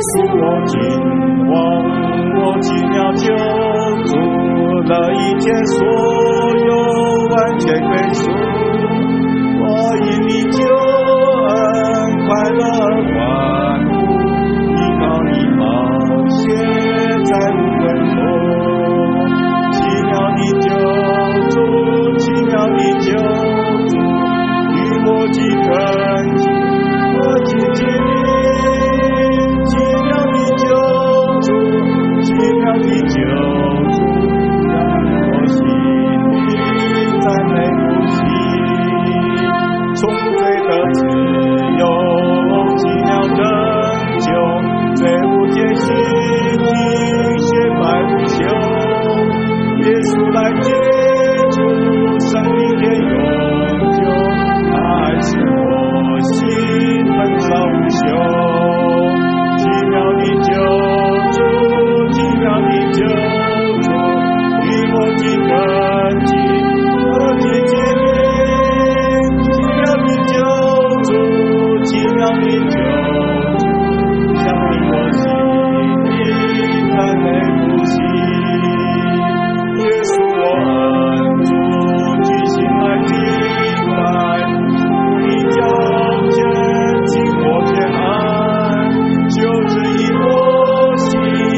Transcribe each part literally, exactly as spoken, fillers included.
稣，我敬望，我奇妙救主，了一切所有完全归属。我因你救恩快乐欢呼，依靠你宝血在无根头。奇妙的救主，奇妙的救主，与我的根基，我紧紧你。奇妙的救主，奇妙的救主，让我心里赞美不息。从罪的自由，奇妙拯救，罪无间隙，血白无休。耶稣来接住生命的永久，爱是我心焚烧无休。奇妙的救主，奇妙的救主，与我的根基，我的坚定。奇妙的救主，奇妙的救主，想令我心里赞美不息。耶稣我恩主，举心来敬拜，主你脚前经我天安，就旨意我心，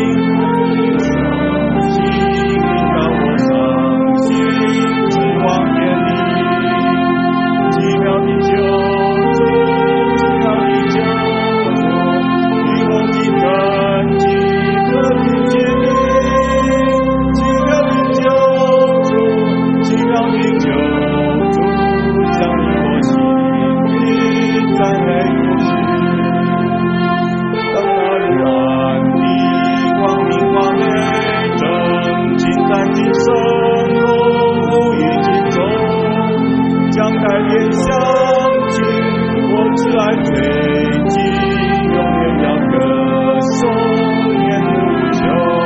心让我伤心，指望天理。奇妙的救主，奇妙的救主，与我的根基，可听见你。奇妙的救主，奇妙的救主，将我心里赞美不息。当那里安利光明光美正尽在今生荣与尽忠，将改变相近，我挚爱最近，永远要歌颂年无休。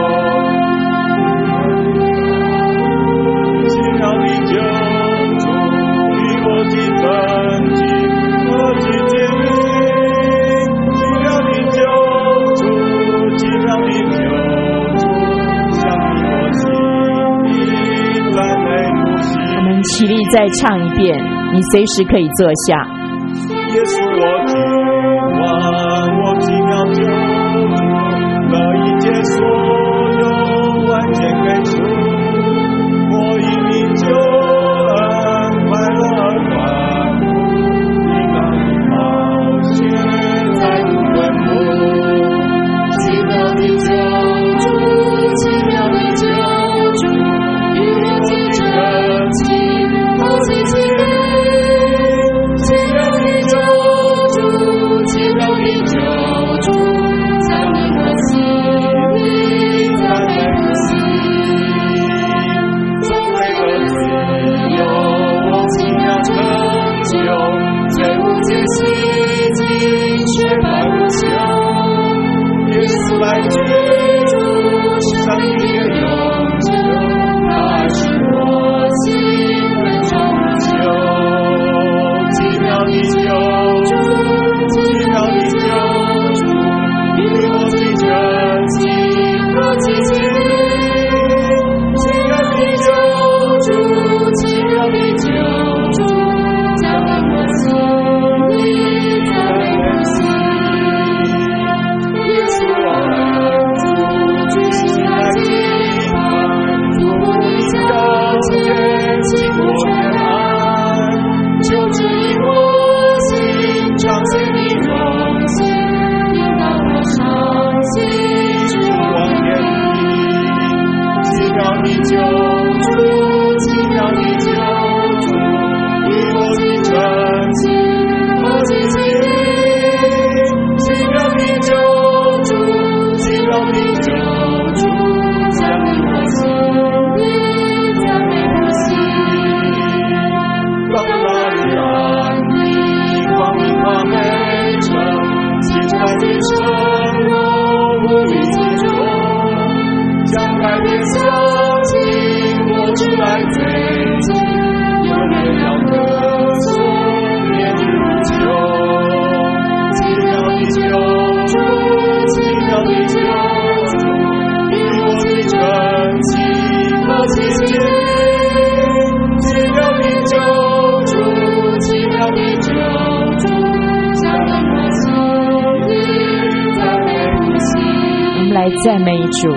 奇妙的救主，与我的根基，我的坚定。奇妙的救主，奇妙的救主，想令我心里赞美不息。 我们起立再唱一遍，你随时可以坐下。 耶稣我敬望，我奇妙救主，了一切所有完全归属。我因你救恩快乐欢呼，依靠你宝血在无根木。 奇妙的救主，奇妙的救主，与我的根基，我的坚定。奇妙的救主，奇妙的救主，将令我心里赞美不息。从罪的自由，奇妙拯救，罪无间隙，血白无休。耶稣来接住生命的永久，爱是我心焚烧无休。奇妙的救主，奇妙的救主，与我的根基，我的坚定。奇妙的救主，奇妙的救主，将令我心里赞美不息。耶稣我恩主， 赞美主。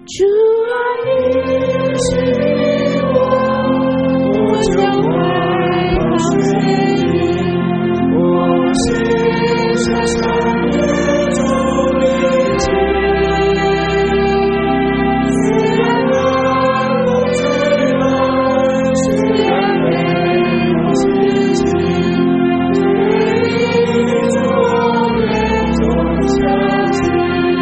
主啊，你是我，我就快跑随你，我心上上有主你情，虽然那风吹来，虽然没有心情，对你主我眼中相信。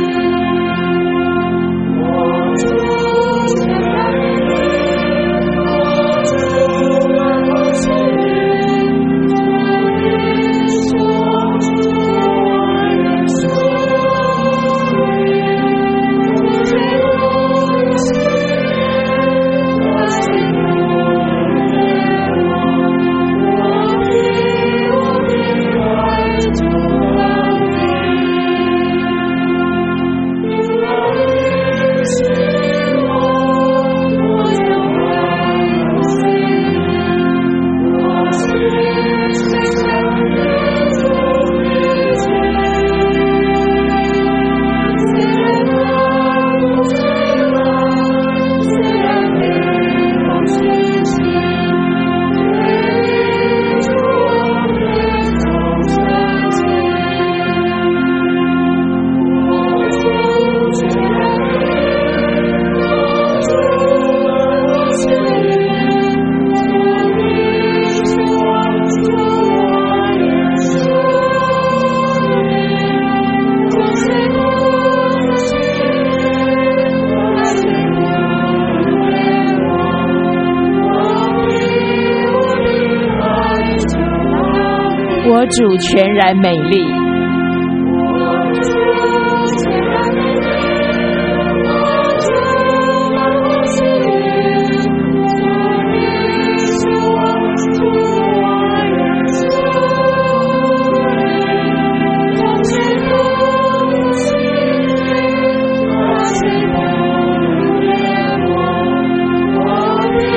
我主全然美丽，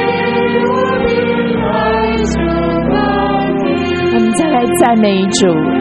赞美主。